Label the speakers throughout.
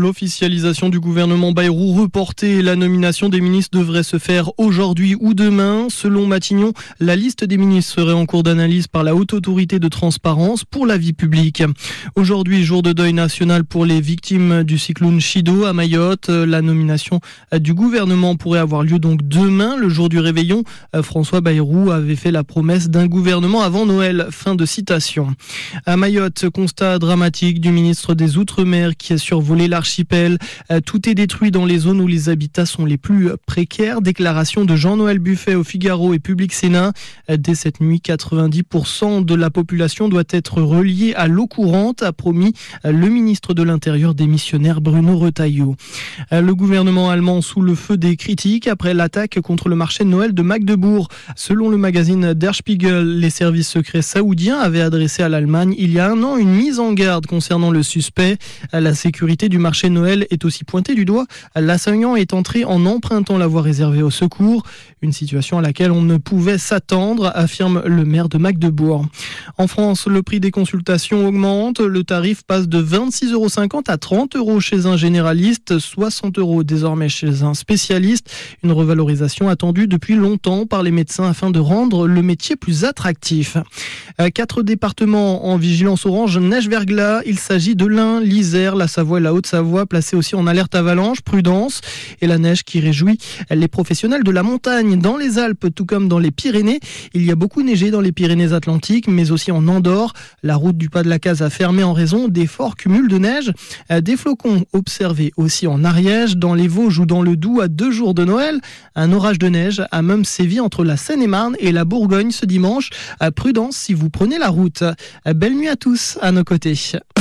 Speaker 1: L'officialisation du gouvernement Bayrou reportée et la nomination des ministres devrait se faire aujourd'hui ou demain. Selon Matignon, la liste des ministres serait en cours d'analyse par la Haute Autorité de Transparence pour la vie publique. Aujourd'hui, jour de deuil national pour les victimes du cyclone Chido à Mayotte. La nomination du gouvernement pourrait avoir lieu donc demain, le jour du réveillon. François Bayrou avait fait la promesse d'un gouvernement avant Noël. Fin de citation. À Mayotte, constat dramatique du ministre des Outre-mer qui a survolé l'archipel. Tout est détruit dans les zones où les habitats sont les plus précaires. Déclaration de Jean-Noël Buffet au Figaro et Public Sénat. Dès cette nuit, 90% de la population doit être reliée à l'eau courante, a promis le ministre de l'Intérieur démissionnaire Bruno Retailleau. Le gouvernement allemand sous le feu des critiques après l'attaque contre le marché de Noël de Magdebourg. Selon le magazine Der Spiegel, les services secrets saoudiens avaient adressé à l'Allemagne il y a un an une mise en garde concernant le suspect. La sécurité du marché de Noël est aussi pointée du doigt. L'assaillant est entré en empruntant la voie réservée au secours. Une situation à laquelle on ne pouvait s'attendre, affirme le maire de Magdebourg. En France, le prix des consultations augmente. Le tarif passe de 26,50 € à 30 € chez un généraliste, 60 € désormais chez un spécialiste. Une revalorisation attendue depuis longtemps par les médecins afin de rendre le métier plus attractif. 4 départements en vigilance orange neige-verglas. Il s'agit de l'Ain, l'Isère, la Savoie et la Haute-Savoie, placés aussi en alerte avalanche, prudence. Et la neige qui réjouit les professionnels de la montagne. Dans les Alpes, tout comme dans les Pyrénées, il y a beaucoup neigé dans les Pyrénées-Atlantiques, mais aussi en Andorre. La route du Pas-de-la-Case a fermé en raison des forts cumuls de neige. Des flocons observés aussi en Ariège, dans les Vosges ou dans le Doubs à 2 jours de Noël. Un orage de neige a même sévi entre la Seine-et-Marne et la Bourgogne ce dimanche. Prudence si vous prenez la route. Belle nuit à tous à nos côtés.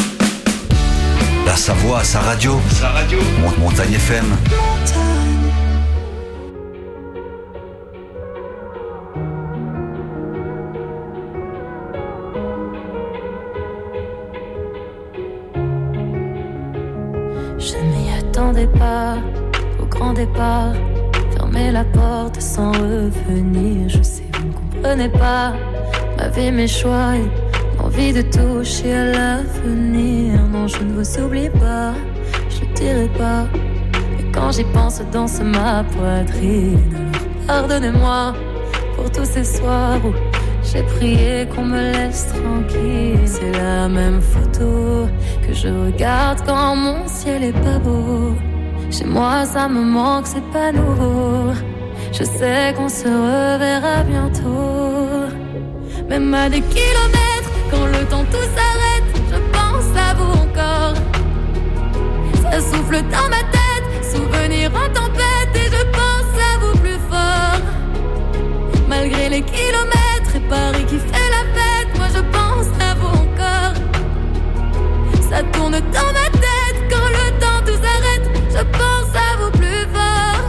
Speaker 2: La Savoie à sa radio. Montagne FM.
Speaker 3: Je m'y attendais pas au grand départ. Fermer la porte sans revenir. Je sais, vous ne comprenez pas ma vie, mes choix et l'envie de toucher à l'avenir. Non, je ne vous oublie pas, je ne dirai pas. Mais quand j'y pense, danse ma poitrine. Alors pardonnez-moi pour tous ces soirs où j'ai prié qu'on me laisse tranquille. C'est la même photo que je regarde quand mon ciel est pas beau. Chez moi ça me manque, c'est pas nouveau. Je sais qu'on se reverra bientôt. Même à des kilomètres, quand le temps tout s'arrête, je pense à vous encore. Ça souffle dans ma tête, souvenir en tempête, et je pense à vous plus fort. Malgré les kilomètres et Paris qui fait la fête, moi je pense à vous encore. Ça tourne dans ma tête, quand le temps tout s'arrête, je pense à vous plus fort.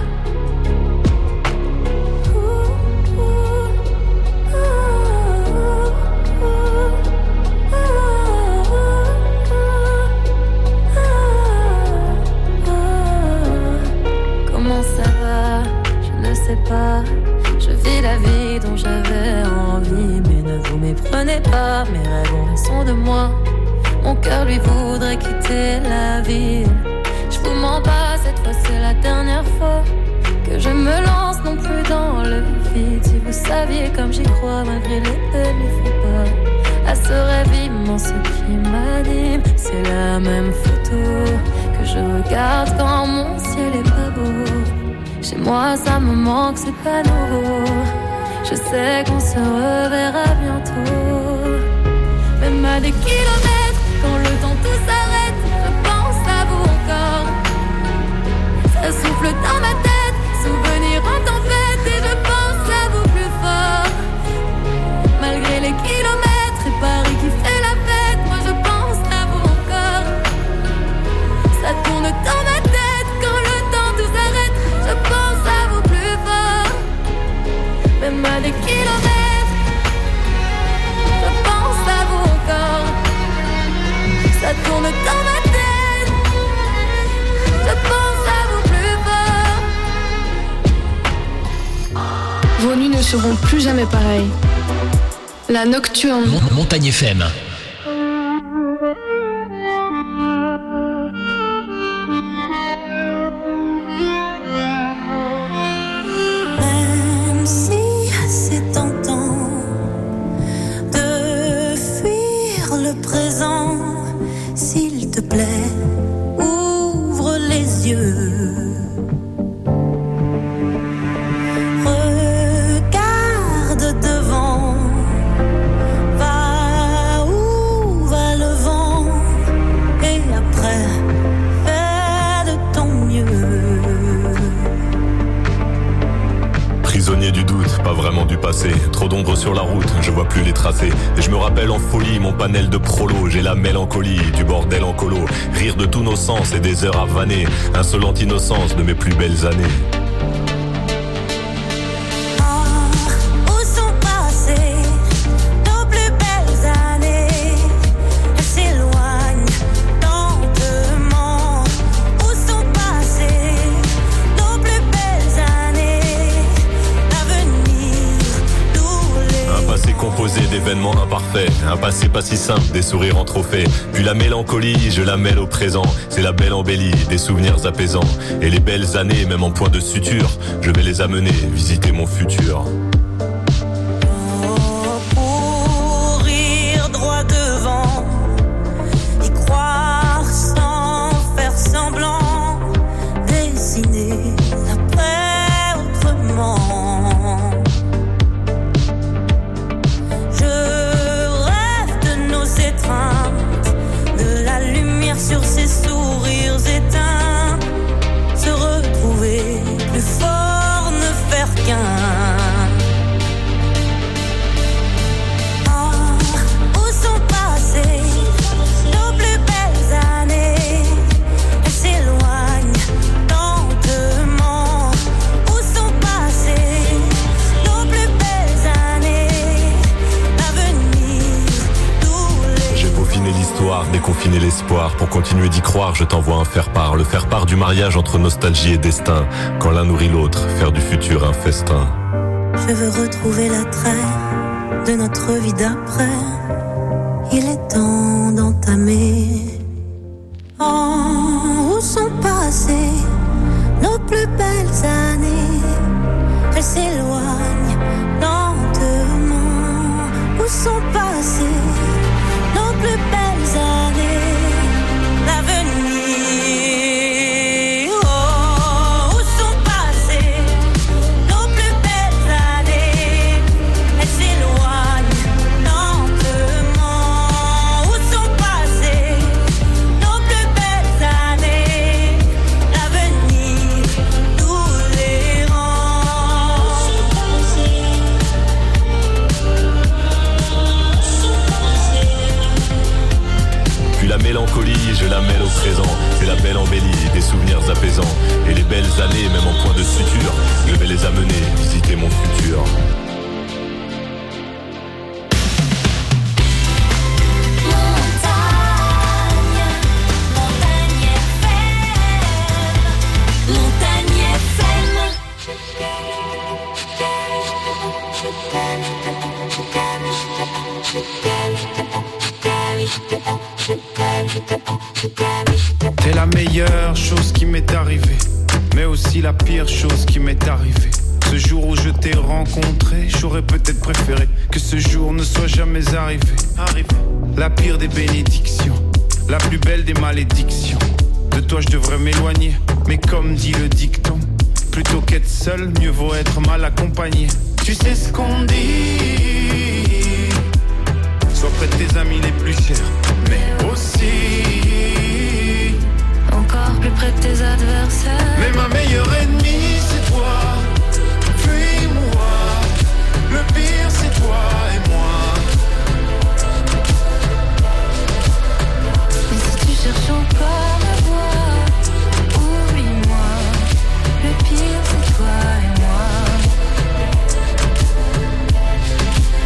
Speaker 3: Comment ça va? Je ne sais pas. Je vis la vie dont j'avais envie, mais ne vous méprenez pas, mes rêves ont raison de moi. Mon cœur lui voudrait quitter la ville. Je vous mens pas, cette fois c'est la dernière fois que je me lance non plus dans le vide. Si vous saviez comme j'y crois, malgré les peines, il faut pas à ce rêve immense qui m'anime. C'est la même photo que je regarde quand mon ciel est pas beau. Chez moi ça me manque, c'est pas nouveau. Je sais qu'on se reverra bientôt. Même à des kilomètres, quand le temps tout s'arrête, je pense à vous encore. Ça souffle dans ma tête, souvenir en tempête, et je pense à vous plus fort. Malgré les kilomètres et Paris qui fait la fête, moi je pense à vous encore. Ça tourne dans ma tête, quand le temps tout s'arrête, je pense à vous plus fort. Même à des kilomètres, je pense à vous encore. Ça tourne dans ma tête, je pense à vous plus fort.
Speaker 4: Vos nuits ne seront plus jamais pareilles. La nocturne.
Speaker 5: Montagne FM. je vois plus les tracés. Et je me rappelle en folie mon panel de prolo. J'ai la mélancolie du bordel en colo. Rire de tous nos sens et des heures à vanner. Insolente innocence de mes plus belles années. Composé d'événements imparfaits, un passé pas si simple, des sourires en trophée. Puis la mélancolie, je la mêle au présent. C'est la belle embellie, des souvenirs apaisants. Et les belles années, même en point de suture, je vais les amener visiter mon futur.
Speaker 6: Courir droit devant, y croire sans faire semblant, dessiner l'après autrement. De la lumière sur ses sourires éteints, se retrouver plus fort, ne faire qu'un. Oh, où sont passées nos plus belles années? Elles s'éloignent lentement. Où sont passées nos plus belles années? L'avenir.
Speaker 5: J'ai peaufiné l'histoire, déconfiné l'espoir. Pour continuer d'y croire, je t'envoie un faire-part. Le faire-part du mariage entre nostalgie et destin. Quand l'un nourrit l'autre, faire du futur un festin.
Speaker 6: Je veux retrouver l'attrait de notre vie d'après. Il est temps d'entamer. Oh, où sont passées nos plus belles années? Elles s'éloignent lentement. Où sont passées nos plus belles années, l'avenir. Oh, où sont passées nos plus belles années? Elles s'éloignent lentement. Où sont passées nos plus belles années? L'avenir nous les rend.
Speaker 5: Puis la mélancolie, je la mêle au présent. C'est la belle embellie, des souvenirs apaisants. Et les belles années, même en point de suture, je vais les amener visiter mon futur.
Speaker 7: T'es la meilleure chose qui m'est arrivée, mais aussi la pire chose qui m'est arrivée. Ce jour où je t'ai rencontré, j'aurais peut-être préféré que ce jour ne soit jamais arrivé. La pire des bénédictions, la plus belle des malédictions. De toi je devrais m'éloigner, mais comme dit le dicton, plutôt qu'être seul, mieux vaut être mal accompagné. Tu sais ce qu'on dit, sois près de tes amis les plus chers, mais aussi
Speaker 3: encore plus près de tes adversaires.
Speaker 7: mais ma meilleure ennemie c'est toi, puis moi. Le pire c'est toi et moi.
Speaker 3: Mais si tu cherches encore à voir, oublie-moi. Le pire c'est toi et moi.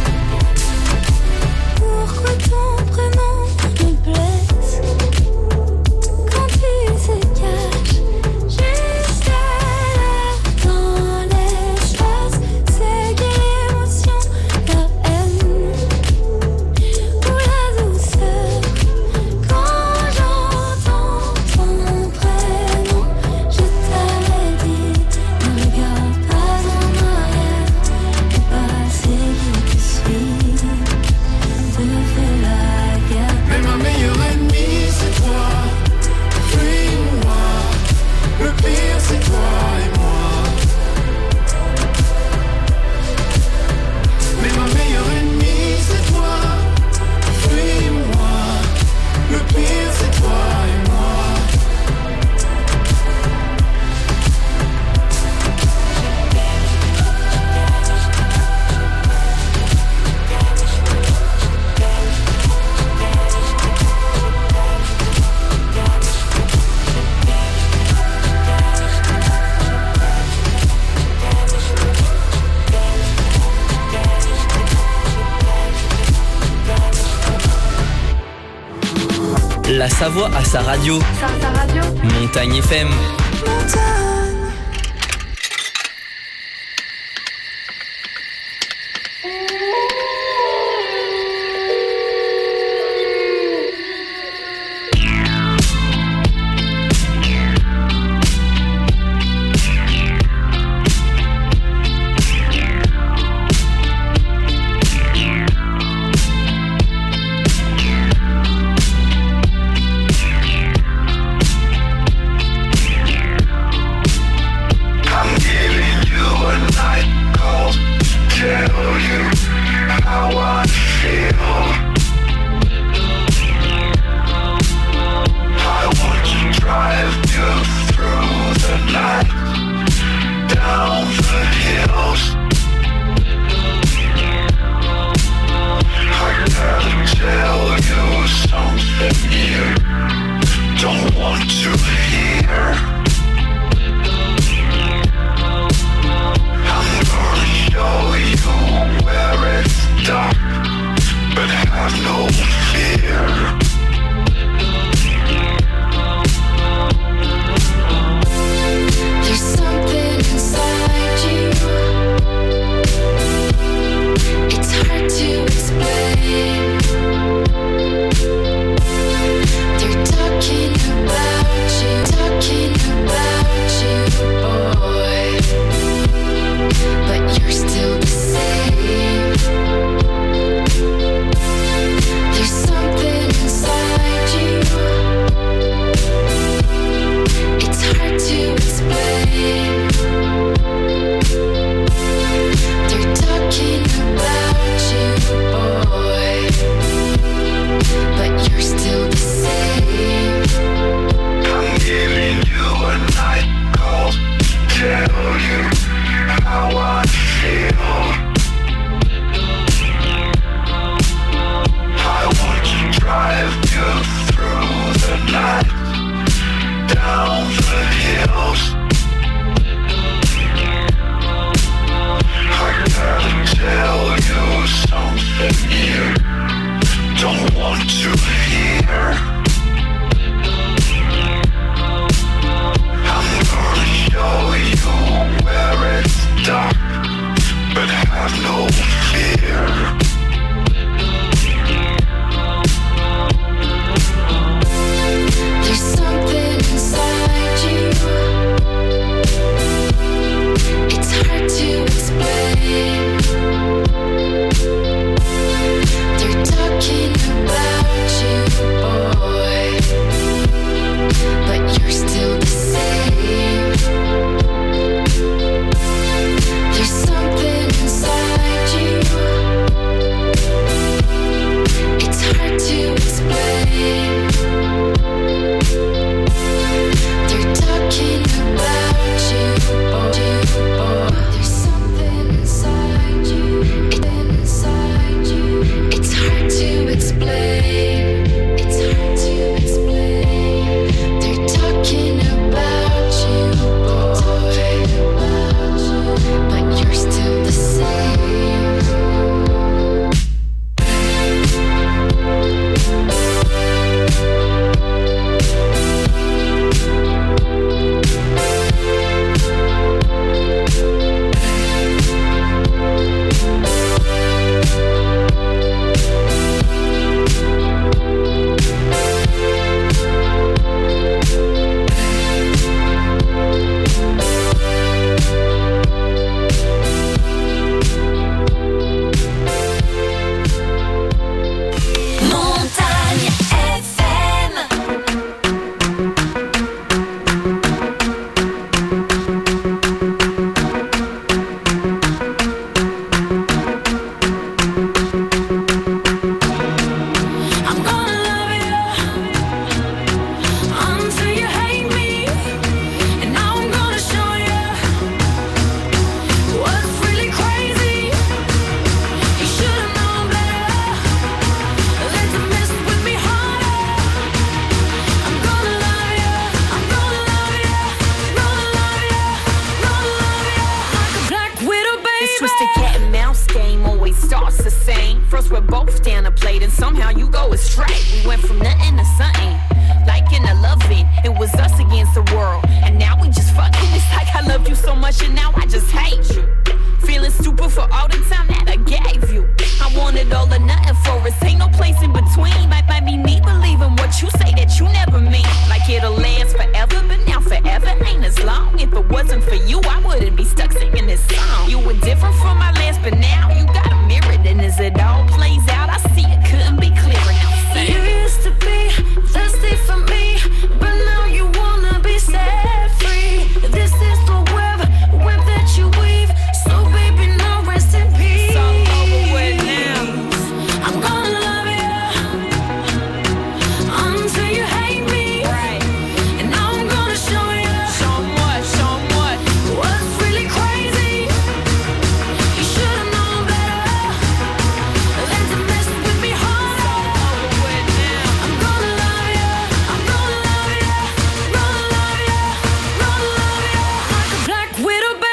Speaker 8: La Savoie a sa radio.
Speaker 4: Sa radio.
Speaker 8: Montagne FM.
Speaker 9: First we're both down the plate and somehow you go astray. We went from nothing to something. the world. And now we just fucking, it's like I loved you so much and now I just hate you. Feeling stupid for all the time that I gave you. I wanted all or nothing for us, ain't no place in between. Might be me believing what you say that you never mean. Like it'll last forever, but now forever ain't as long. If it wasn't for you, I wouldn't be stuck singing this song. You were different from my last, but now you got a mirror. And as it all plays out, I see it couldn't be clearer. Now say
Speaker 3: you used to be thirsty for me, but now you wanna be set free. This is the web that you weave. So baby, now rest in peace.
Speaker 9: it's all over with now.
Speaker 3: I'm gonna love you until you hate me.
Speaker 9: Right.
Speaker 3: And now I'm gonna show you
Speaker 9: Show 'em what?
Speaker 3: what's really crazy. You should've known better than to mess with me harder.
Speaker 9: Over with now.
Speaker 3: I'm gonna love you, I'm gonna love you, gonna love you, gonna love you like a black widow, baby.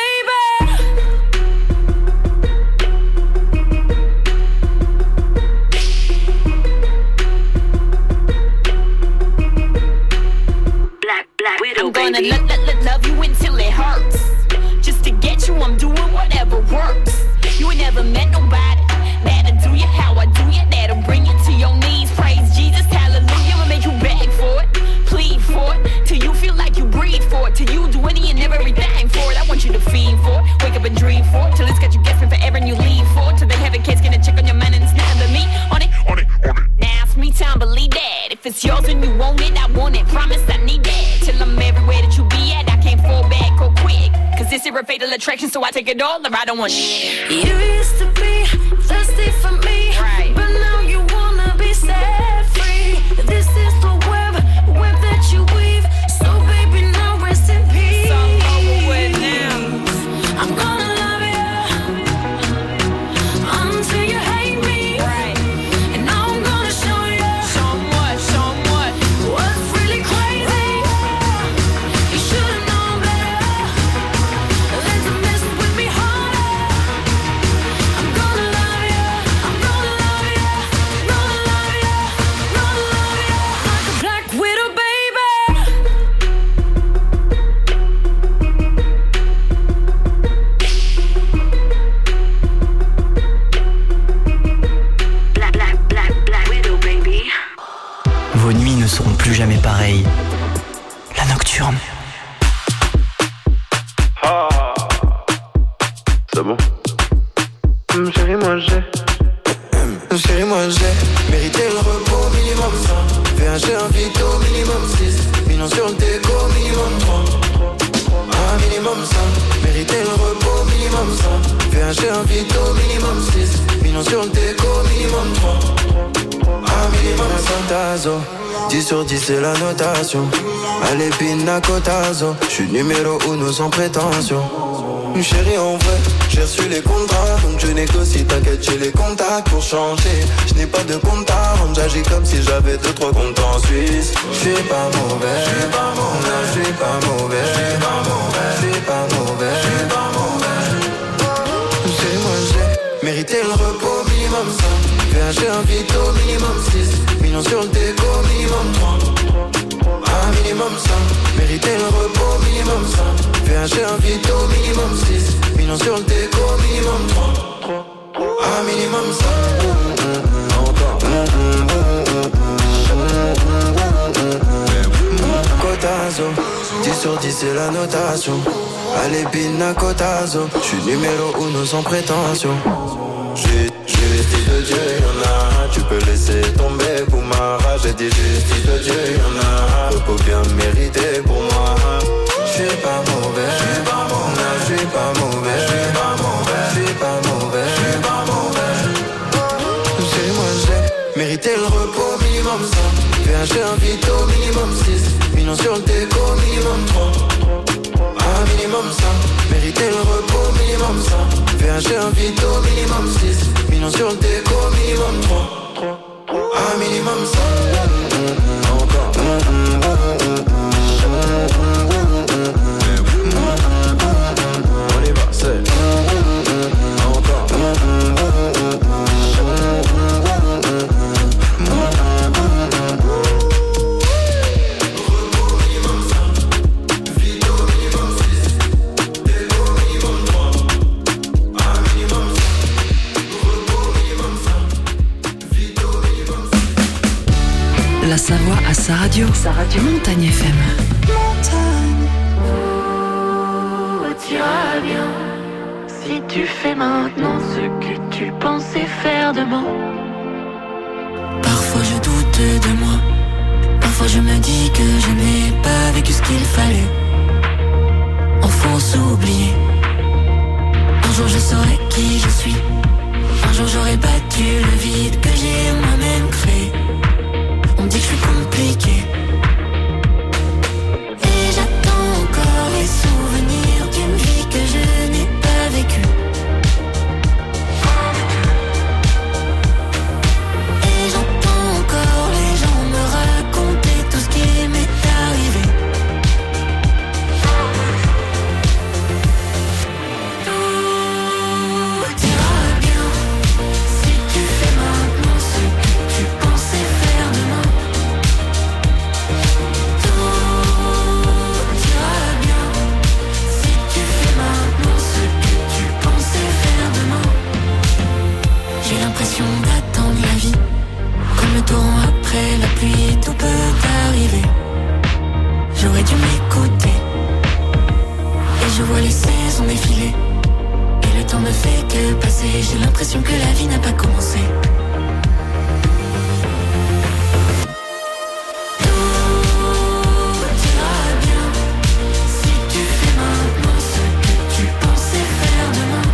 Speaker 6: Black widow,
Speaker 9: I'm gonna
Speaker 6: baby.
Speaker 9: love you until it hurts. Just to get you, I'm doing whatever works. You ain't never met nobody that'll do you how I do you. That'll bring you to your knees. Praise Jesus, hallelujah. I'ma make you beg for it, plead for it, till you feel like you breathe for it, till you do any and everything for it. I want you to feed for it, wake up and dream for it, till it's got you guessing forever and you leave for it, till they have a case, gonna check on your mind and it's nothing but me on it. Now it's me time, believe that. If it's yours and you want it, I want it. Promise I need that. Till I'm everywhere that you be at, I can't fall back or quick. Cause this is a fatal attraction, so I take it all or I don't want shit.
Speaker 3: You used to be thirsty for me,
Speaker 9: Right.
Speaker 3: but now you wanna be set free. This is the web that you weave. So baby, now rest in peace.
Speaker 9: It's all over with now.
Speaker 3: I'm gonna love you until you hate me.
Speaker 9: Right.
Speaker 3: And now I'm gonna show you
Speaker 9: Show 'em what?
Speaker 3: what's really crazy. You should've known better than to mess with me harder. I'm gonna love you, I'm gonna love you, gonna love you, gonna love you like a black widow, baby.
Speaker 6: Black widow, baby.
Speaker 8: Vos nuits ne seront plus jamais pareilles. La nocturne.
Speaker 10: C'est bon. Chérie, moi j'ai mérité le repos minimum 100. VHG un vito minimum 6. Millions sur le déco minimum 3. Un minimum 100. Mérité le repos minimum 100. VHG un vito minimum 6. Millions sur le déco minimum 3. Un minimum 100 tazo. 10 sur 10 c'est la notation. Allez pina cotazo. J'suis numéro 1 sans prétention. Chérie en vrai, j'ai reçu les contrats. Donc je négocie, t'inquiète j'ai les contacts pour changer. Je n'ai pas de compte à rendre, j'agis comme si j'avais 2-3 comptes en Suisse. Je suis pas mauvais, je suis pas mauvais, je suis pas mauvais, je suis pas mauvais, je suis pas mauvais, je suis pas mauvais. Chérie moi j'ai mérité le repos minimum 100. VHG un vito minimum 6. Millions sur le déco minimum 3. Un minimum 100. Mérité le repos minimum 100. VHG un vito minimum 6. Millions sur le déco minimum 3. Un minimum 100. Encore. Cotazo. 10 sur 10 c'est la notation. Allez pina cotazo. J'suis numéro 1 sans prétention. Justice de Dieu, y'en a. Tu peux laisser tomber pour ma rage. J'ai dit justice de Dieu, y'en a. Repos bien mérité pour moi. J'suis pas mauvais, j'suis pas mauvais, j'suis pas mauvais, j'suis pas mauvais, j'suis pas mauvais, j'suis pas mauvais. Chez moi j'ai mérité le repos minimum 100. VHG un vito minimum 6. Millions sur le déco minimum 3. Un minimum 100. Mérité le repos minimum 100. VHG un vito minimum 6. Millions sur le déco minimum 3. Un minimum 100. Encore. On y va, c'est encore.
Speaker 11: sa voix à sa radio. Montagne FM.
Speaker 3: Montagne. Tu iras bien si tu fais maintenant ce que tu pensais faire demain.
Speaker 6: Parfois je doute de moi. Parfois je me dis que je n'ai pas vécu ce qu'il fallait. Enfance oubliée. Un jour je saurai qui je suis. Un jour j'aurai battu le vide que j'ai moi-même créé. On me dit que je suis compliqué. Et j'attends encore les souvenirs d'une vie que je n'ai pas vécue. Et j'entends encore les gens me raconter tout ce qui m'est arrivé. Tout ira bien si tu fais maintenant ce que tu pensais faire demain. Tout ira bien si tu fais maintenant ce que tu pensais faire demain. J'ai l'impression d'attendre la vie comme le torrent après la pluie, tout peut arriver. J'aurais dû m'écouter. Et je vois les saisons défiler. Et le temps ne fait que passer. J'ai l'impression que la vie n'a pas commencé. Tout ira bien si tu fais maintenant ce que tu pensais faire demain.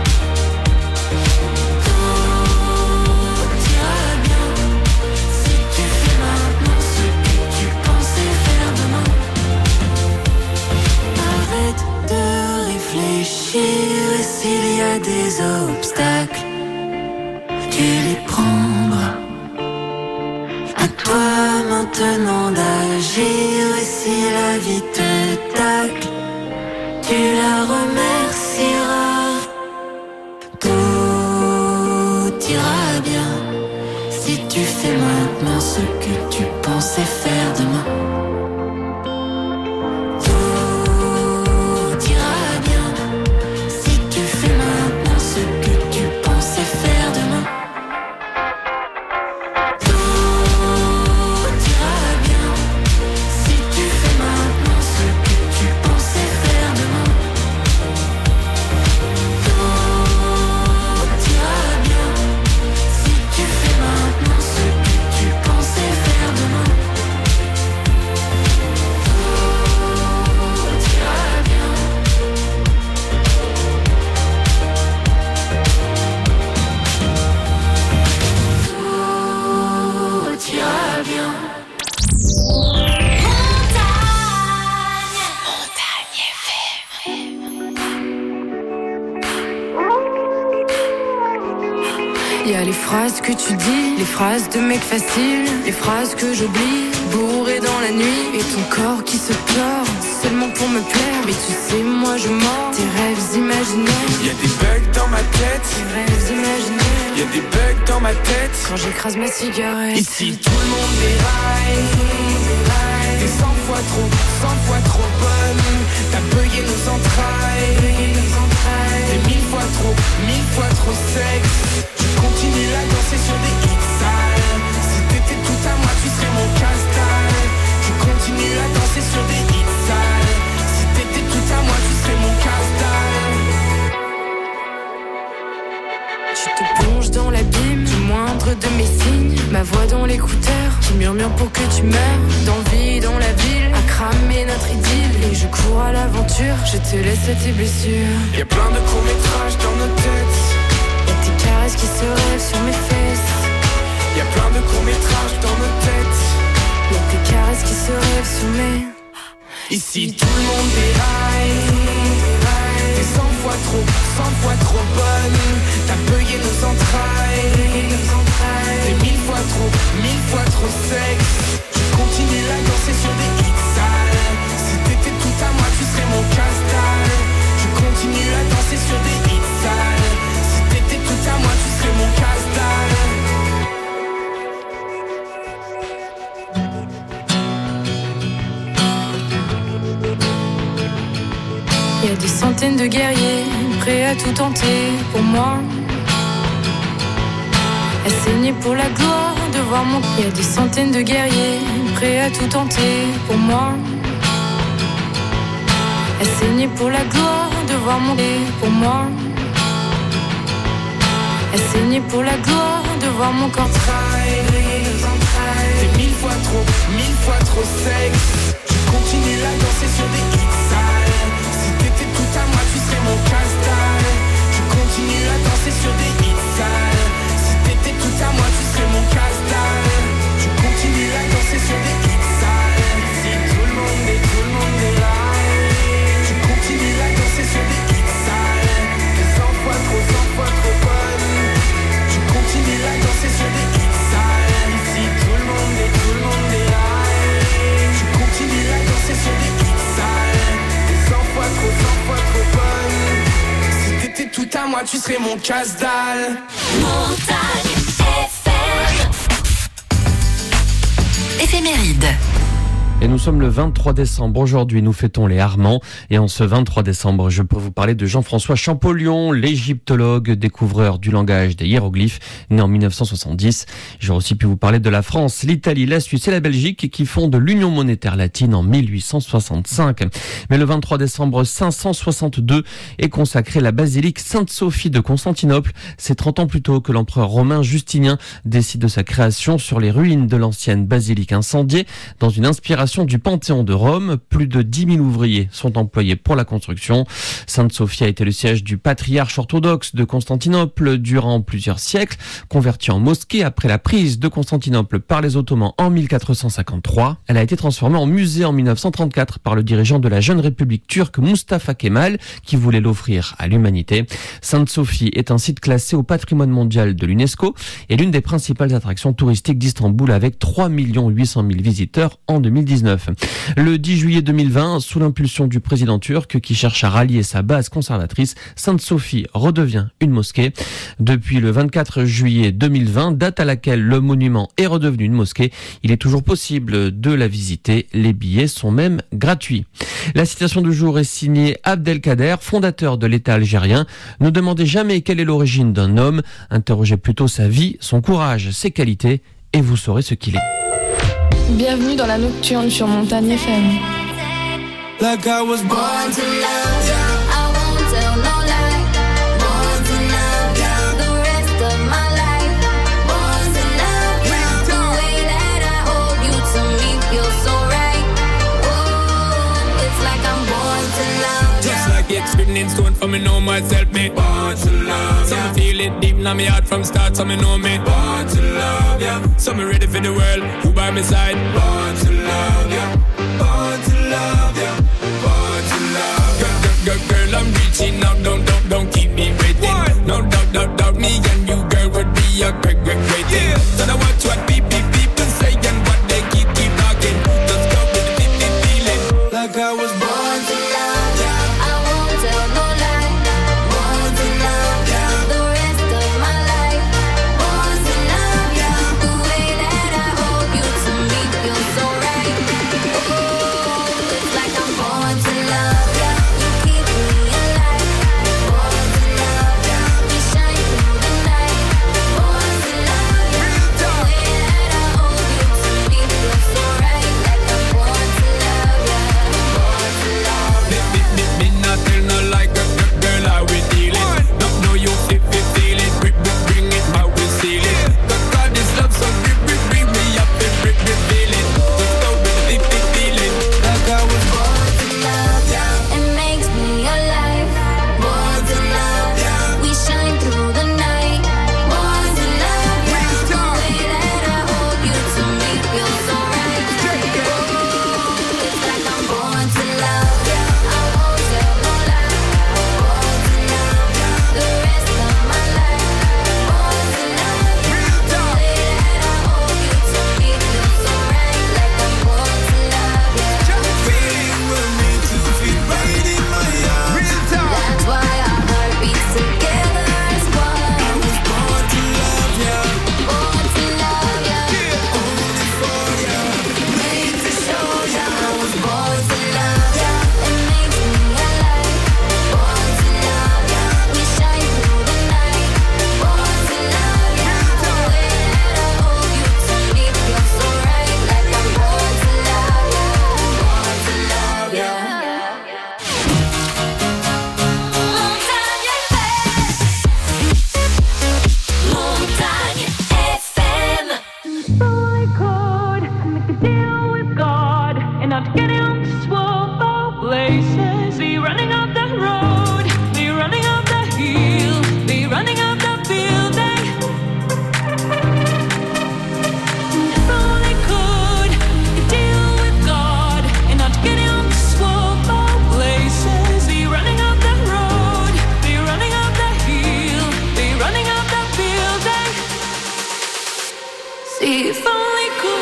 Speaker 6: Tout ira bien si tu fais maintenant ce que tu pensais faire demain. Arrête de réfléchir et s'il y a des obstacles, tu les prendras. À toi maintenant d'agir et si la vie te tacle, tu la remercieras. Tout ira bien si tu fais maintenant ce que tu pensais faire demain. Tout ira bien si tu fais maintenant ce que tu pensais faire demain. Tout ira bien si tu fais maintenant ce que tu pensais faire demain. Tout ira bien si tu fais maintenant ce que tu pensais faire demain. Tout ira bien. Tout ira bien.
Speaker 4: Y a les phrases que tu dis, les phrases de mec facile, les phrases que j'oublie, bourré dans la nuit, et ton corps qui se pleure, seulement pour me plaire. Mais tu sais, moi je mords tes rêves imaginaires.
Speaker 7: Y'a des bugs dans ma tête,
Speaker 4: Tes rêves imaginaires.
Speaker 7: y'a des bugs dans ma tête.
Speaker 4: Quand j'écrase ma cigarette.
Speaker 7: Ici tout le monde déraille. T'es 100 fois trop bonne. T'as bugué nos entrailles. T'es 1000 fois trop sexe. Je continue à danser sur des hits sales. Si t'étais tout à moi, tu serais mon casse-dalle. Je continue à danser sur des hits sales. Si t'étais tout à moi, tu serais mon casse-dalle.
Speaker 4: Tu te plonges dans l'abîme, du moindre de mes signes. Ma voix dans l'écouteur, qui murmure pour que tu meurs. Dans le vide, dans la ville, à cramer notre idylle. Et je cours à l'aventure, je te laisse à tes blessures.
Speaker 7: Y'a plein de courts-métrages dans nos têtes.
Speaker 4: Y'a tes caresses qui se rêvent sur mes fesses.
Speaker 7: Y'a plein de courts-métrages dans nos têtes.
Speaker 4: Y'a tes caresses qui se rêvent sur mes...
Speaker 7: Ici tout le monde déraille. T'es 100 fois trop bonne. T'as bugué nos entrailles. T'es 1000 fois trop sexe. Je continue à danser sur des hits sales. Si t'étais tout à moi, tu serais mon casse-dalle. Je continue à danser sur des hits sales. Si t'étais tout à moi, tu serais mon casse-dalle.
Speaker 4: Y a des centaines de guerriers prêts à tout tenter pour moi. à saigner pour la gloire de voir mon... Il y a des centaines de guerriers prêts à tout tenter pour moi, à saigner pour la gloire de voir mon... pour moi, à saigner pour la gloire de voir mon corps trahir.
Speaker 12: T'es mille fois trop sexe. Je continue à danser sur des hits sales. Si t'étais tout à moi, tu serais mon casse-dalle. Je continue à danser sur des hits sales. Si t'étais tout à moi, tu serais mon casse-dalle. Je continue à danser sur des hits sales. Si tout le monde est là. Je continue à danser sur des hits sales. T'es 100 fois trop bonne. Je continue à danser sur des hits sales. Si tout le monde est là. Je continue à danser sur des hits sales. T'es 100 fois trop bonne. Si t'étais tout à moi, tu serais mon casse-dalle.
Speaker 6: Montagne FM. Éphéméride.
Speaker 13: Et nous sommes le 23 décembre. Aujourd'hui, nous fêtons les Armands. Et en ce 23 décembre, je peux vous parler de Jean-François Champollion, l'égyptologue, découvreur du langage des hiéroglyphes, né en 1970. J'aurais aussi pu vous parler de la France, l'Italie, la Suisse et la Belgique qui fondent l'Union monétaire latine en 1865. Mais le 23 décembre 562 est consacrée la basilique Sainte-Sophie de Constantinople. C'est 30 ans plus tôt que l'empereur romain Justinien décide de sa création sur les ruines de l'ancienne basilique incendiée dans une inspiration du Panthéon de Rome. Plus de 10 000 ouvriers sont employés pour la construction. Sainte-Sophie a été le siège du patriarche orthodoxe de Constantinople durant plusieurs siècles, convertie en mosquée après la prise de Constantinople par les Ottomans en 1453. Elle a été transformée en musée en 1934 par le dirigeant de la jeune République turque Mustafa Kemal qui voulait l'offrir à l'humanité. Sainte-Sophie est un site classé au patrimoine mondial de l'UNESCO et l'une des principales attractions touristiques d'Istanbul avec 3 800 000 visiteurs en 2019. Le 10 juillet 2020, sous l'impulsion du président turc qui cherche à rallier sa base conservatrice, Sainte-Sophie redevient une mosquée. Depuis le 24 juillet 2020, date à laquelle le monument est redevenu une mosquée, il est toujours possible de la visiter. Les billets sont même gratuits. La citation du jour est signée Abdelkader, fondateur de l'État algérien. Ne demandez jamais quelle est l'origine d'un homme, interrogez plutôt sa vie, son courage, ses qualités, et vous saurez ce qu'il est.
Speaker 4: Bienvenue dans la nocturne sur Montagne FM.
Speaker 12: Like I was born to love, yeah. I won't tell no lie. Born to love, yeah. The rest of my life. Born to love, yeah. The way that I hold you to me feels so right. Oh, it's like I'm born to love, yeah. Just like it's written in stone for me know myself, me. Born to love, so yeah. Me feel it deep in my heart from start, so me know me. Born to love, yeah. So me ready for the world, who by my side. Born to love, yeah. Born to love, yeah. Born to love, girl, I'm reaching out, don't keep me waiting. No doubt, me and you, girl, would be a great thing. Don't watch what people say and what they keep talking. Let's go with the feeling. Like I was born to love, yeah. I won't tell no lie. Born to love, yeah. The rest of my life. Born to love, yeah. The way that I hold you to me feels so right. Oh, it's like I'm born to love. Born to love, yeah. We shine through the night. Born to
Speaker 3: S'il fallait courir.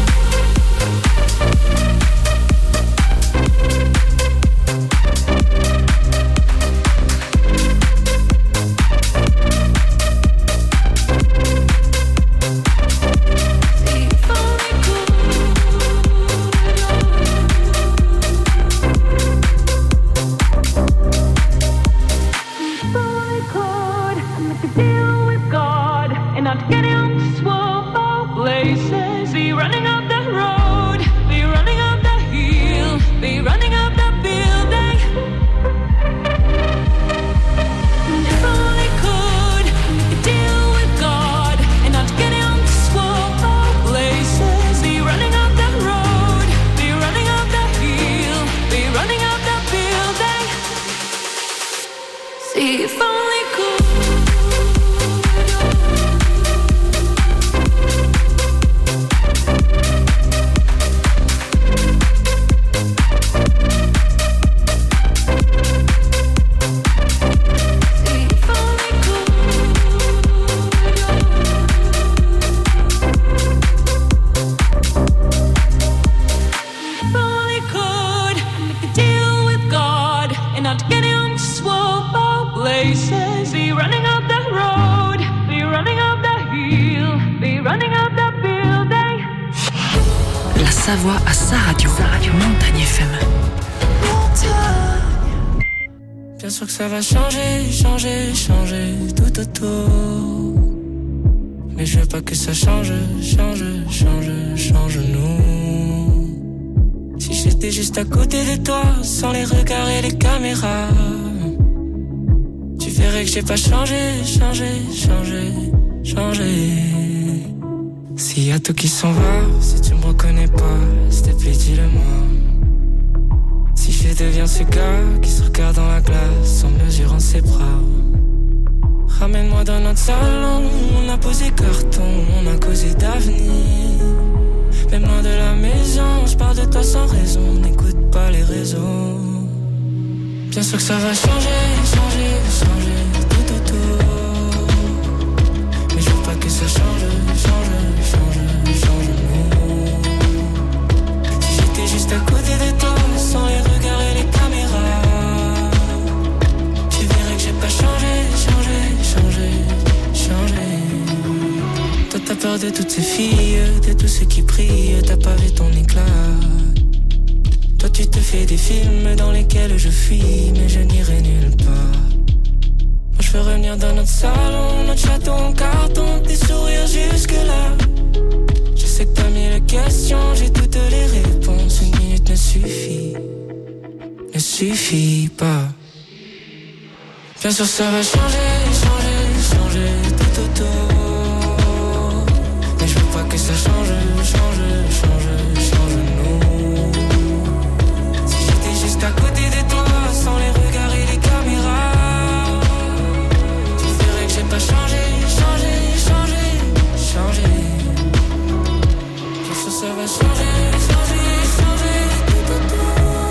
Speaker 11: Savoie à sa radio, Montagne FM.
Speaker 4: Bien sûr que ça va changer, changer, changer tout autour. Mais je veux pas que ça change, change, change, change nous. Si j'étais juste à côté de toi, sans les regards et les caméras, tu verrais que j'ai pas changé, changé, changé, changé. S'il y a tout qui s'en va, si tu me reconnais pas, s'il te plaît dis-le-moi. Si je deviens ce gars qui se regarde dans la glace en mesurant ses bras, ramène-moi dans notre salon, on a posé carton, on a causé d'avenir. Même loin de la maison, je parle de toi sans raison, n'écoute pas les réseaux. Bien sûr que ça va changer, changer, changer tout autour. Mais je veux pas que ça change, change, change, change nous. Si j'étais juste à côté de toi, sans les regards et les caméras, tu verrais que j'ai pas changé, changé, changé, changé. Toi t'as peur de toutes ces filles, de tous ceux qui prient, t'as pas vu ton éclat. Toi tu te fais des films dans lesquels je fuis, mais je n'irai nulle part. Moi je veux revenir dans notre salon, notre château en carton, tes sourires jusque là. Je sais que t'as mille questions, j'ai toutes les réponses. Une minute ne suffit pas. Bien sûr ça va changer, changer, changer tout autour. Mais je veux pas que ça change, change, change, change nous. Si j'étais juste à côté de toi, sans les regards et les caméras, tu verrais que j'ai pas changé, changé, changé, changé. Bien sûr ça va changer, changer, changer tout autour.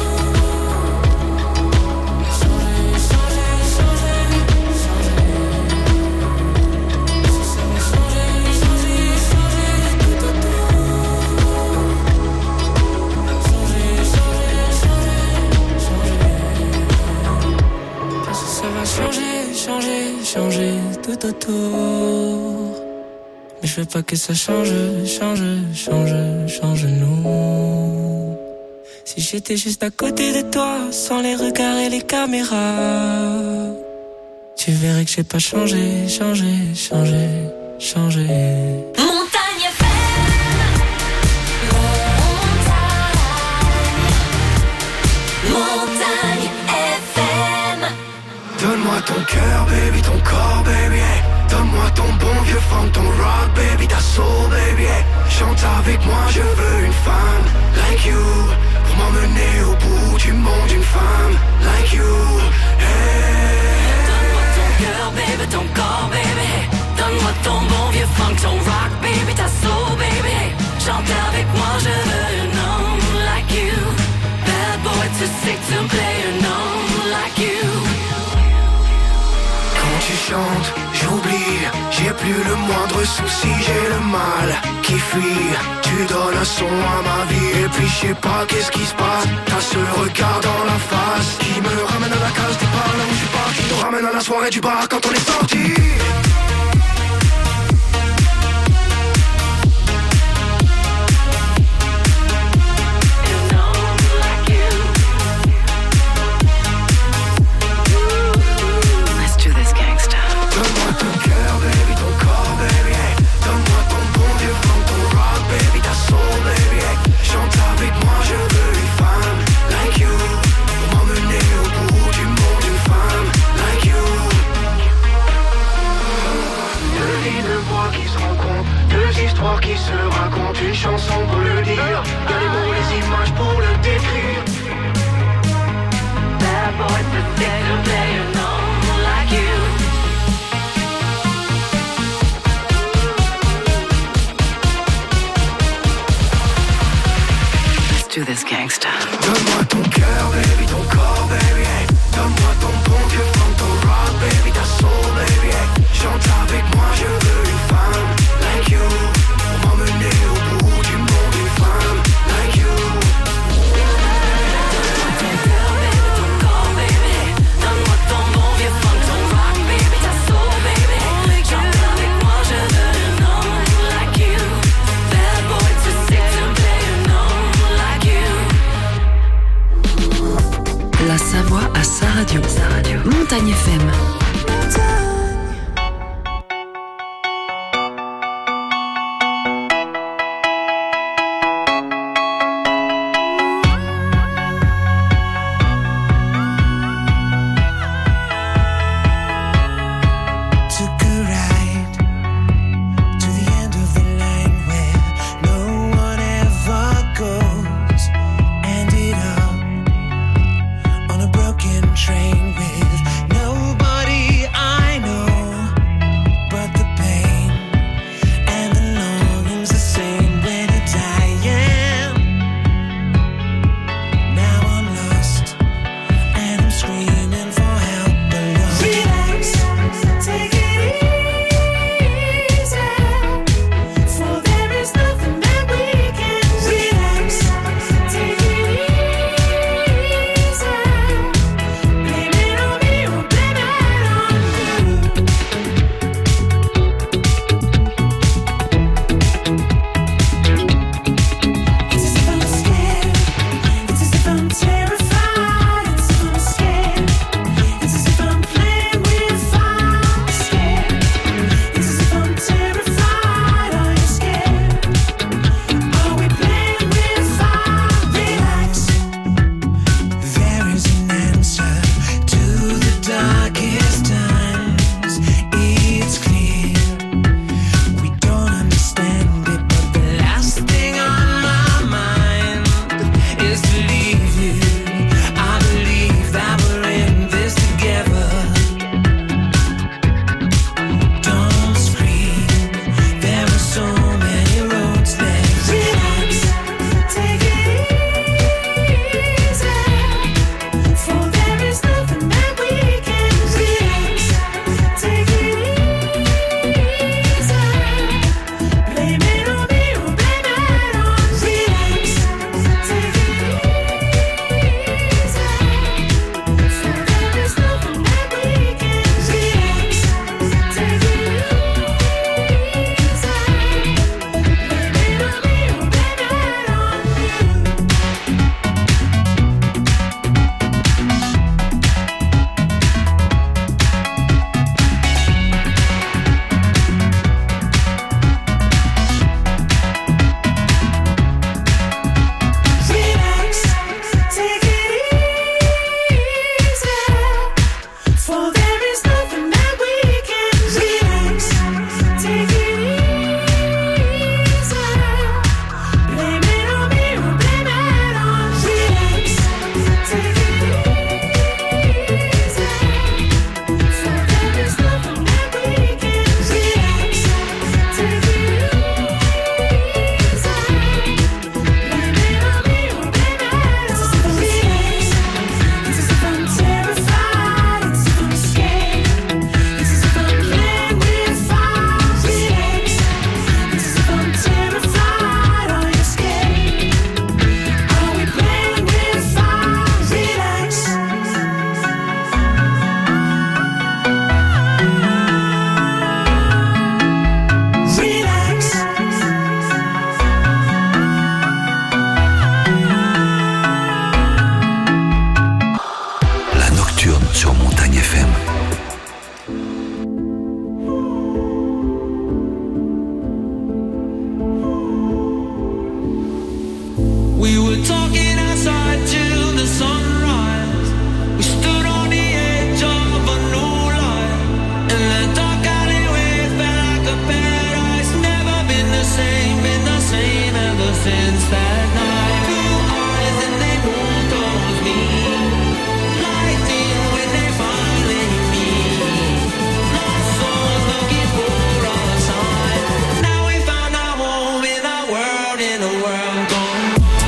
Speaker 4: Changer tout autour. Mais je veux pas que ça change, change, change, change nous. Si j'étais juste à côté de toi, sans les regards et les caméras, tu verrais que j'ai pas changé, changé, changé, changé.
Speaker 6: Montagne FM. Montagne FM.
Speaker 10: Donne-moi ton cœur, baby, ton corps, baby, hey. Donne-moi ton bon vieux funk, ton rock, baby, ta soul, baby, hey. Chante avec moi, je veux une femme like you, pour m'emmener au bout du monde, une femme like you, hey.
Speaker 6: Donne-moi ton cœur, baby, ton corps, baby, hey. Donne-moi ton bon vieux funk, ton rock, baby, ta soul, baby, hey. Chante avec moi, je veux un homme like you. Bad boy too sick to play an homme like you.
Speaker 10: Quand tu chantes, j'oublie, j'ai plus le moindre souci, j'ai le mal qui fuit. Tu donnes un son à ma vie et puis je sais pas qu'est-ce qui se passe. T'as ce regard dans la face qui me ramène à la case départ, là où je suis pas, qui nous ramène à la soirée du bar quand on est sorti. Qui se raconte une chanson pour le dire. Y'a les mots, les images pour le décrire. Bad boy, protect a player, no like you. Let's do this, gangsta. Donne-moi ton cœur, baby, ton corps, baby. Hey. Donne-moi ton bon vieux funk, ton rock, baby, ta soul, baby. Hey. Chante avec moi, je veux une femme like you. M'emmener au bout du monde, une femme like you. Ton corps, baby. Donne-moi ton bon vieux funk, ton rock, baby, ta soul, baby. Chante avec moi, je veux un homme like you. Bad boy to sit and play an homme like you.
Speaker 11: La Savoie à sa radio. Montagne FM.
Speaker 10: Train with nobody
Speaker 14: innocence that night. Blue eyes and they move towards me. Lightning when they finally meet. Lost souls looking for a sign. Now we found our home in a world gone.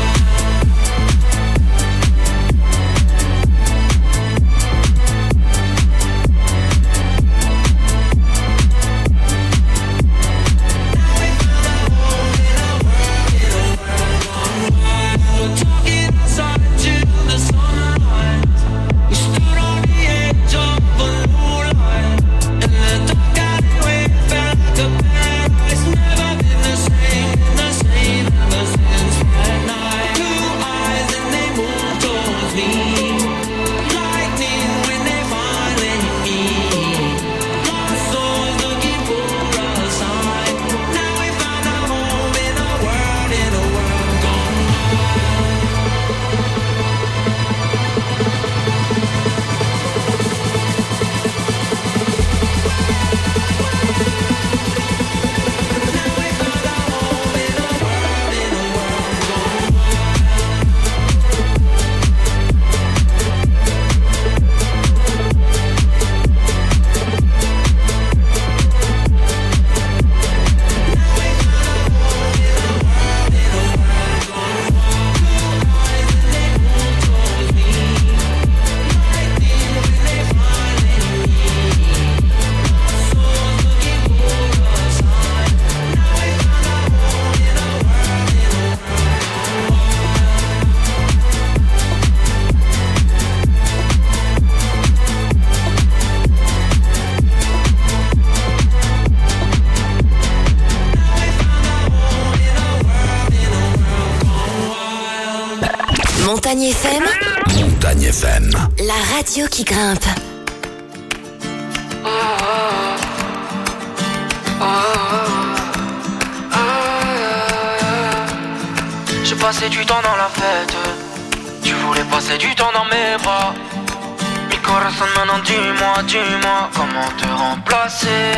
Speaker 15: Montagne FM.
Speaker 2: Montagne FM.
Speaker 15: La radio qui grimpe.
Speaker 16: J'ai passé du temps dans la fête. Tu voulais passer du temps dans mes bras. Mi corazon, maintenant dis-moi comment te remplacer.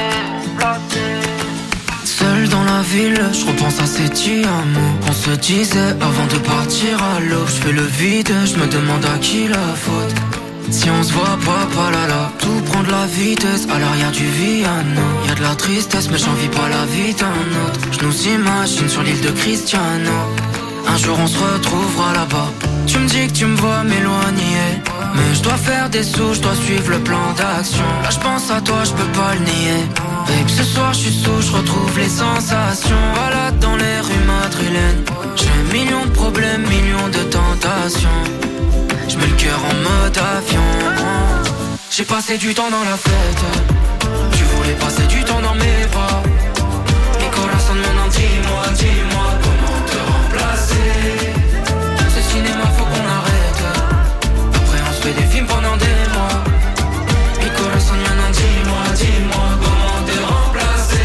Speaker 16: Seul dans la ville, je repense à ces petits amours qu'on se disait avant de partir à l'aube. Je fais le vide, je me demande à qui la faute. Si on se voit pas là là, tout prend de la vitesse à l'arrière du Viano. Y'a de la tristesse mais j'en vis pas la vie d'un autre. Je nous imagine sur l'île de Cristiano. Un jour on se retrouvera là-bas. Tu me dis que tu me vois m'éloigner, mais je dois faire des sous, je dois suivre le plan d'action. Là je pense à toi, je peux pas le nier. Babe, ce soir je suis sous, je retrouve les sensations. Balade dans les rues madrilènes. J'ai millions de problèmes, millions de tentations. Je mets le cœur en mode avion. J'ai passé du temps dans la fête. Tu voulais passer du temps dans mes bras. Mi corazon, maintenant dis-moi comment te remplacer. Ce cinéma faut qu'on arrête. Après on se fait des films pendant des mois. Mi corazon, maintenant dis-moi comment te remplacer.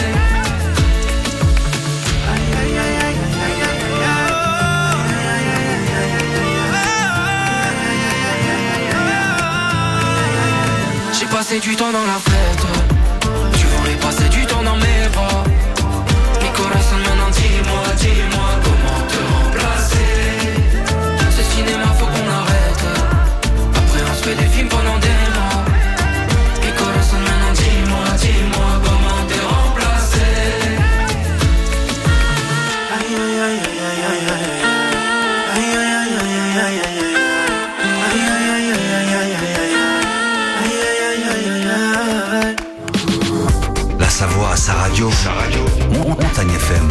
Speaker 16: J'ai passé du temps dans la fête. Tu voulais passer du temps dans mes bras. Mi corazon, maintenant dis-moi comment te remplacer. Ce cinéma faut qu'on arrête. Après on se fait des films pendant des mois. Mi corazon, maintenant dis-moi comment te remplacer. Aïe aïe aïe aïe aïe aïe. Aïe aïe aïe aïe aïe aïe.
Speaker 2: La Savoie à sa radio. Montagne FM.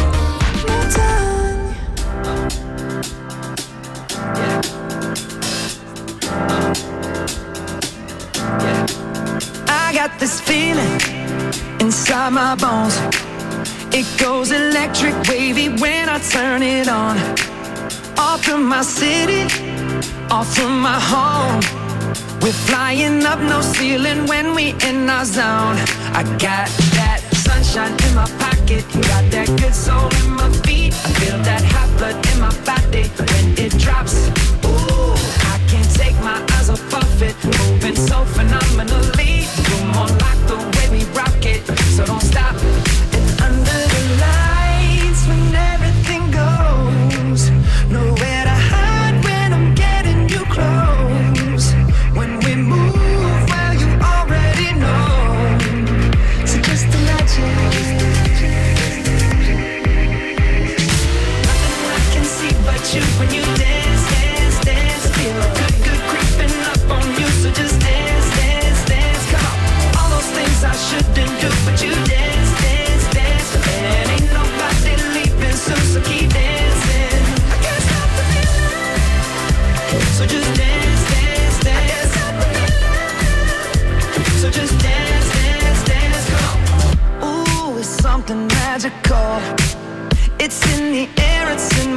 Speaker 17: I got this feeling inside my bones. It goes electric wavy when I turn it on. Off from my city, off from my home. We're flying up, no ceiling when we in our zone. I got that sunshine in my pocket, got that good soul in my feet. I feel that hot blood in my body when it drops. Ooh, I can't take my eyes off of it, moving so phenomenally. You're more like the way we rock it, so don't stop. And under the lights when everything goes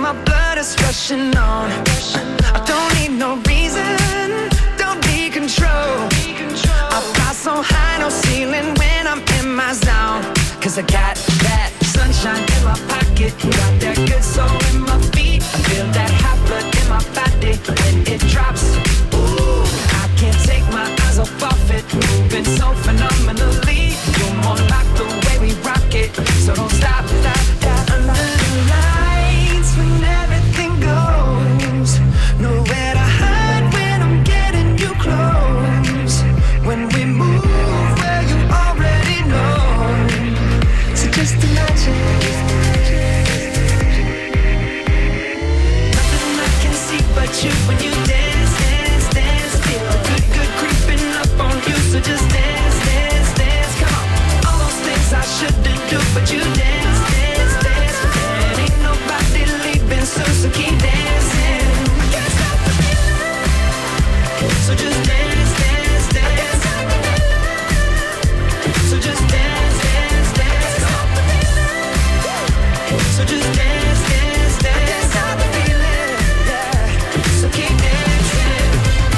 Speaker 17: my blood is rushing on. I don't need no reason, don't need control. I fly so high, no ceiling when I'm in my zone. Cause I got that sunshine in my pocket, got that good soul in my feet. I feel that hot blood in my body when it drops. Ooh, I can't take my eyes off it, moving so phenomenally. You're more like the way we rock it, so don't stop, stop, stop. Under the lights when everything goes, nowhere to hide when I'm getting you close. When we move where you already know, so just imagine. Nothing I can see but you when you dance, dance, dance. Feel good, good creeping up on you, so just dance, dance, dance. Come on, all those things I shouldn't do, but you dance, dance, dance. And ain't nobody leaving soon, so keep dancing. Can't stop the feeling, so just dance, dance, dance. So just dance, dance, dance. So just dance, dance, dance. Can't stop the feeling, yeah. So keep dancing.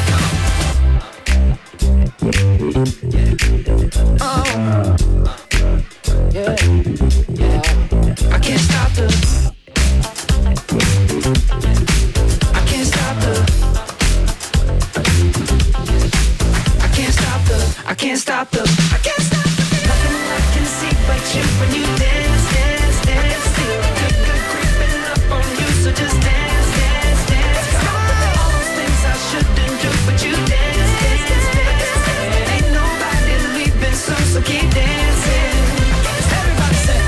Speaker 17: Oh, yeah, yeah. I can't stop the. I can't stop the. I can't stop the. I can't stop the. I can't stop the. Nothing I can see but you when you dance, dance, dance. Feel good, good creeping up on you, so just dance, dance, dance. Come on, all those things I shouldn't do, but you dance, dance, dance. And ain't nobody leaving soon, so keep dancing. Everybody say.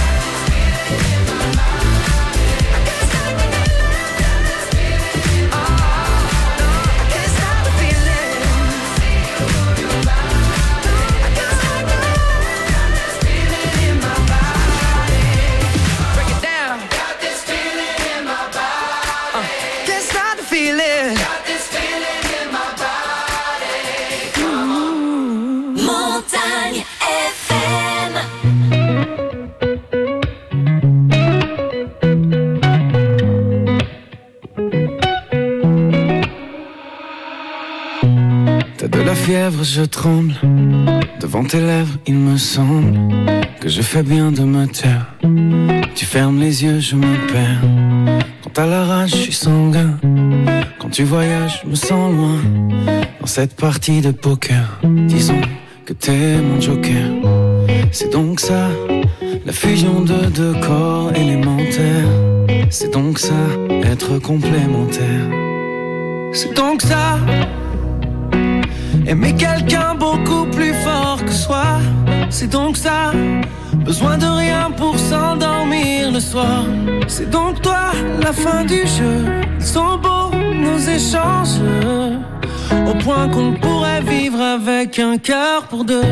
Speaker 15: Montagne FM.
Speaker 7: T'as de la fièvre, je tremble. Devant tes lèvres, il me semble que je fais bien de me taire. Tu fermes les yeux, je me perds. Quand t'as la rage, je suis sanguin. Quand tu voyages, je me sens loin. Dans cette partie de poker, disons que t'es mon joker. C'est donc ça, la fusion de deux corps élémentaires. C'est donc ça, être complémentaire. C'est donc ça, aimer quelqu'un beaucoup plus fort que soi. C'est donc ça, besoin de rien pour s'endormir le soir. C'est donc toi, la fin du jeu. Ils sont beaux nos échanges, au point qu'on pourrait vivre avec un cœur pour deux.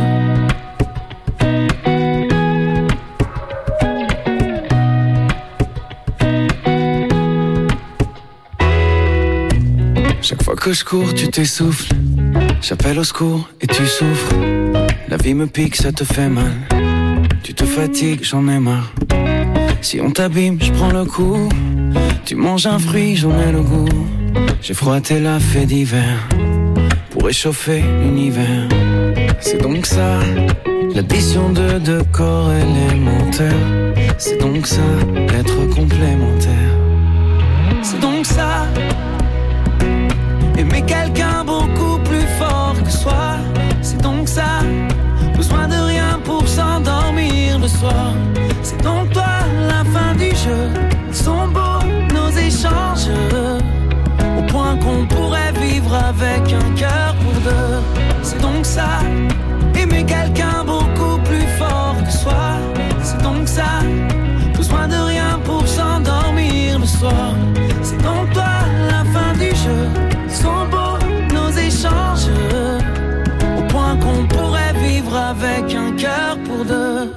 Speaker 7: Chaque fois que je cours, tu t'essouffles. J'appelle au secours et tu souffres. La vie me pique, ça te fait mal. Tu te fatigues, j'en ai marre. Si on t'abîme, je prends le coup. Tu manges un fruit, j'en ai le goût. J'ai froissé la fée d'hiver pour réchauffer l'univers. C'est donc ça, l'addition de deux corps élémentaires. C'est donc ça, être complémentaire. C'est donc ça, aimer quelqu'un beaucoup plus fort que soi. C'est donc ça, besoin de rien pour s'endormir le soir. C'est donc toi, la fin du jeu. Ils sont beaux nos échanges, au point qu'on pourrait vivre avec un cœur pour deux. C'est donc ça, aimer quelqu'un beaucoup plus fort que soi. C'est donc ça, besoin de rien pour s'endormir le soir. C'est donc toi, la fin du jeu. Ils sont beaux nos échanges, au point qu'on pourrait vivre avec un cœur pour deux.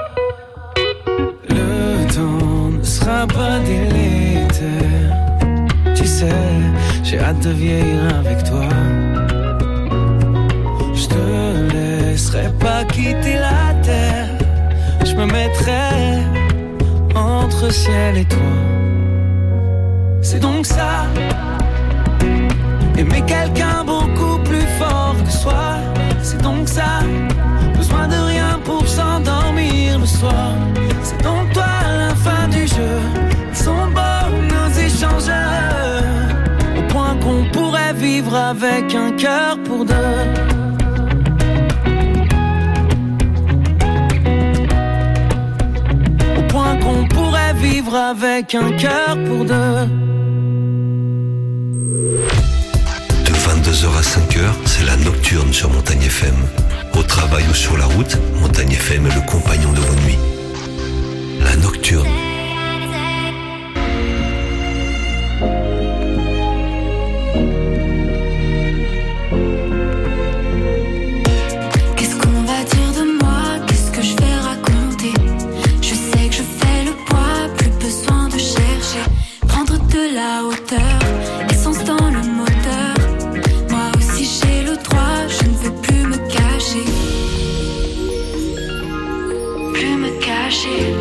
Speaker 7: Le temps ne sera pas délétère. Tu sais, j'ai hâte de vieillir avec toi. Je te laisserai pas quitter la terre. Je me mettrai entre ciel et toi.
Speaker 17: c'est donc ça. Aimer quelqu'un beaucoup plus fort que soi, c'est donc ça. Besoin de rien pour s'endormir le soir, c'est donc toi la fin du jeu. Ils sont beaux nos échangeurs, au point qu'on pourrait vivre avec un cœur pour deux. Au point qu'on pourrait vivre avec un cœur pour deux.
Speaker 2: De 22h à 5h, c'est la nocturne sur Montagne FM. Au travail ou sur la route, Montagne FM est le compagnon de vos nuits. La nocturne.
Speaker 6: Qu'est-ce qu'on va dire de moi? Qu'est-ce que je vais raconter? Je sais que je fais le poids, plus besoin de chercher. Prendre de la hauteur, essence dans le moteur. Moi aussi j'ai le droit, je ne veux plus me cacher. Plus me cacher.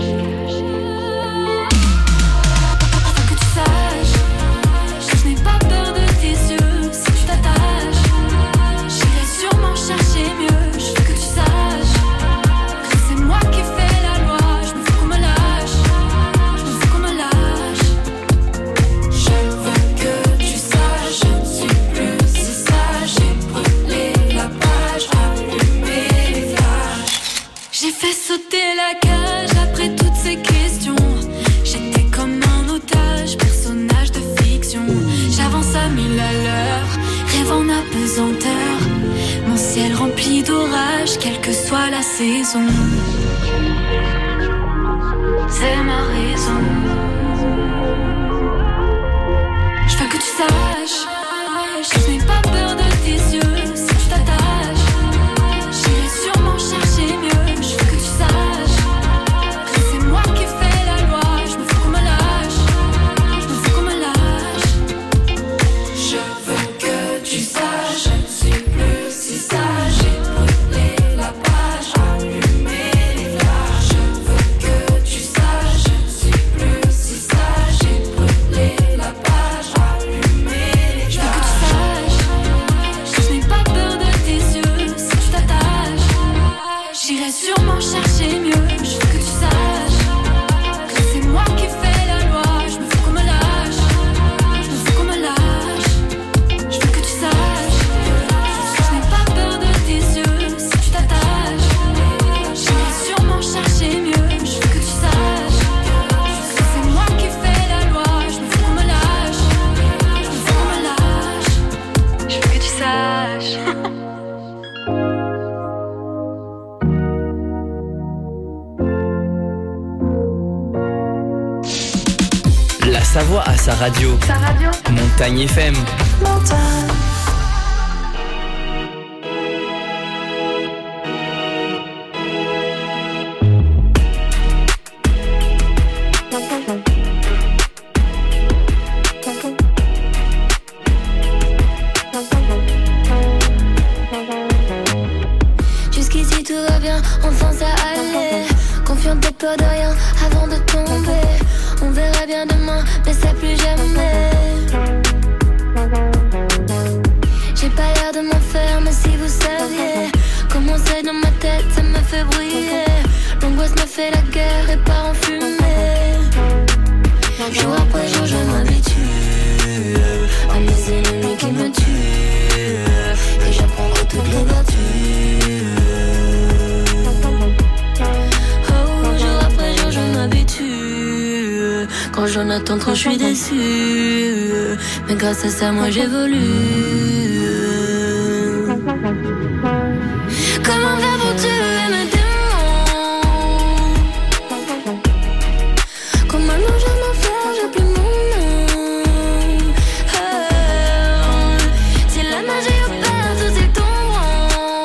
Speaker 6: Faut que tu saches que je n'ai pas peur de tes yeux. Si tu t'attaches, j'irai sûrement chercher mieux. Je veux que tu saches que c'est moi qui fais la loi. Je me fous qu'on me lâche, je me fous qu'on me lâche. Je veux que tu saches, je ne suis plus si sage. J'ai brûlé la page, allumé les flashs. J'ai fait sauter la cage après toutes ces questions. J'étais comme un otage, personnage de fiction. J'avance à 1000 à l'heure, rêve en apesanteur. Mon ciel rempli d'orages, quelle que soit la saison. C'est ma raison. Je veux que tu saches que je n'ai pas peur de tes yeux. Si tu t'attaches, j'irai sûrement chercher mieux. Je veux que tu saches que c'est moi qui fais la loi. Je me fous qu'on me lâche, je me fous qu'on me lâche. Je veux que tu saches, je ne suis plus si sage. J'ai brûlé la page, allumé les flashs. Je veux que tu saches, je ne suis plus si sage. J'ai brûlé la page, allumé les flashs. Je veux que tu saches que je n'ai pas peur de tes yeux. Si tu t'attaches, j'irai sûrement chercher mieux. Je veux que tu saches que c'est moi qui fais la loi. Je me fous qu'on me lâche, je me fous qu'on me lâche. Je veux que tu saches que je n'ai pas peur de tes yeux. Si tu t'attaches, j'irai sûrement chercher mieux. Je veux que tu saches que c'est moi qui fais la loi. Je me fous qu'on me lâche, je me fous qu'on me lâche. Je veux que tu saches.
Speaker 8: La Savoie a sa radio.
Speaker 6: Sa radio.
Speaker 8: Montagne FM.
Speaker 12: Jusqu'ici tout va bien, enfin ça allait. Confiante de peur de rien avant de tomber. On verra bien demain, mais ça plus jamais. J'ai pas l'air de m'en faire, mais si vous saviez comment c'est dans ma tête, ça me fait briller. L'angoisse me fait la guerre et part en fumée. Jour après jour je m'habitue à mes ennemis qui me tuent. Et j'apprendrai toutes les vertus. Oh, jour après jour je m'habitue. Quand j'en attends trop je suis déçue. Mais grâce à ça moi j'évolue. Comment faire pour tuer mes démons? Comment non je m'en fais, j'ai plus mon nom. Oh, si la magie opère, tout est tombant.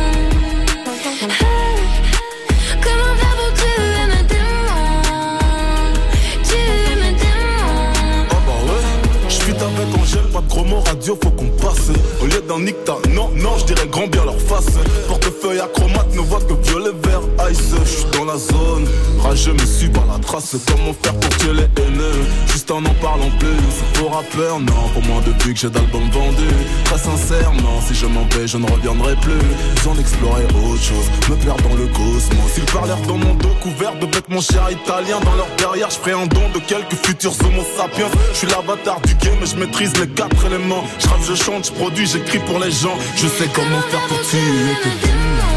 Speaker 12: Oh, comment faire pour tuer mes démons? Tuer mes démons.
Speaker 18: Ah bah ouais, j'suis avec Angèle, pas de gros mots radio, faut qu'on passe. Au lieu d'un nicta, non, non, j'dirais grand bien leur face. Portefeuille acromate, ne voit que violet, vert, ice. je suis dans la zone. Rageux me suis par la trace, comment faire pour tuer les haineux. Juste en parlant plus, c'est pour rappeur, non. Pour moi depuis que j'ai d'albums vendus. Très sincèrement, si je m'en vais, je ne reviendrai plus. Besoin d'explorer autre chose, me perdre dans le cosmos. Ils parlèrent dans mon dos couvert de bêtes, mon cher italien. Dans leur derrière, je ferai un don de quelques futurs homo sapiens. Je suis l'avatar du game et je maîtrise les 4 éléments. Je rappe, je chante, je produis, j'écris pour les gens. Je sais comment faire pour tuer tes démons.